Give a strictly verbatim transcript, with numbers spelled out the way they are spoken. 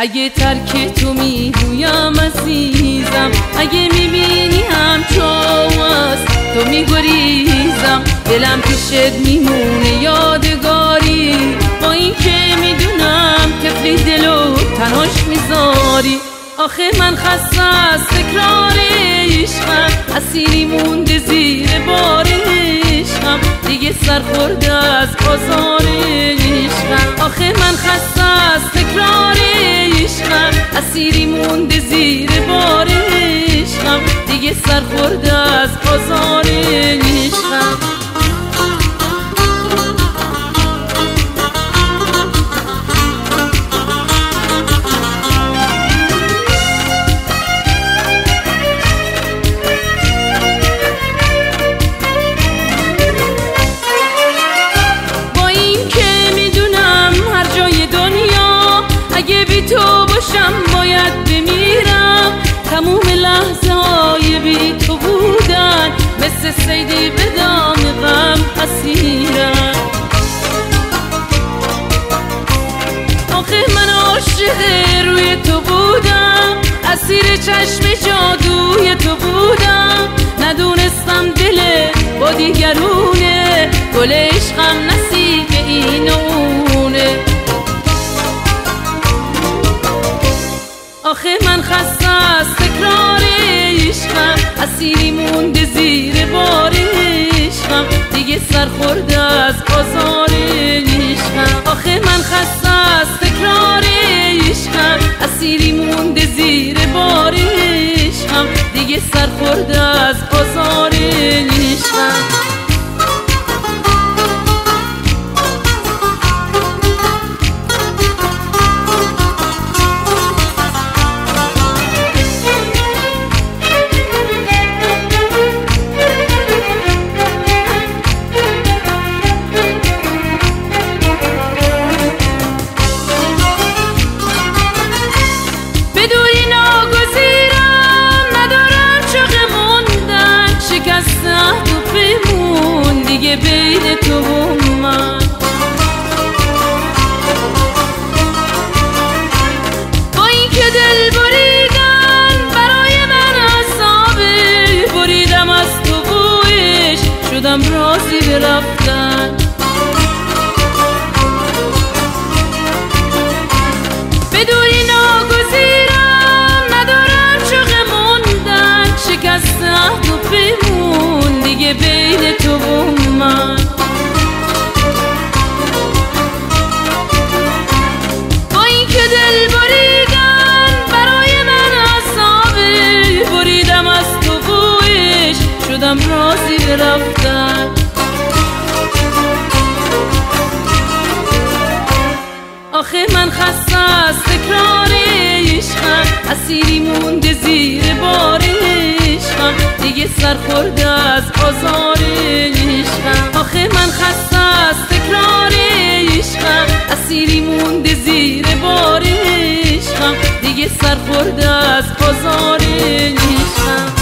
اگه ترک تو میگویم عزیزم، اگه میبینی همچون تو میگریزم، دلم پیشت میمونه یادگاری، با این که میدونم طفلی دلو تنهاش میذاری. آخه من خسته از تکرار عشقم، اسیری مونده زیر بار عشقم، دیگه سرخورده از آزار عشقم. آخه من خسته از تکرار عشقم، اسیری مونده زیر بار عشقم، دیگه سرخورده از آزار عشقم. اگه بی تو باشم باید بمیرم، تموم لحظه های بی تو بودن مثل صیدی به دام غم اسیرم. آخه من عاشق روی تو بودم، اسیر چشم جادوی تو بودم، ندونستم دل با دیگرونه، گل عشقم نصیب این و اونه. آخه من خسته از تکرار عشقم، اسیری مونده زیر بار عشقم، دیگه سرخورده از آزار عشقم. آخه من خسته از تکرار عشقم، اسیری مونده زیر بار عشقم، دیگه سرخورده از آزار عشقم. بین تو و من با این که دل بریدن برای من عذابه، بریدم از تو بویش شدم راضی به رفتن. بدونی ناگزیرم ندارم چاق موندن، شکست عهد و پیمون دیگه بین تو و من. با این که دل بریدن برای من عذابه، بریدم از تو بویش شدم راضی به رفتن. آخه من خسته از تکرار عشقم، اسیری مونده زیر بار عشقم، دیگه سرخورده از آزار عشقم. آخه من خسته از تکرار عشقم، اسیری مونده زیر بار عشقم، دیگه سرخورده از آزار عشقم.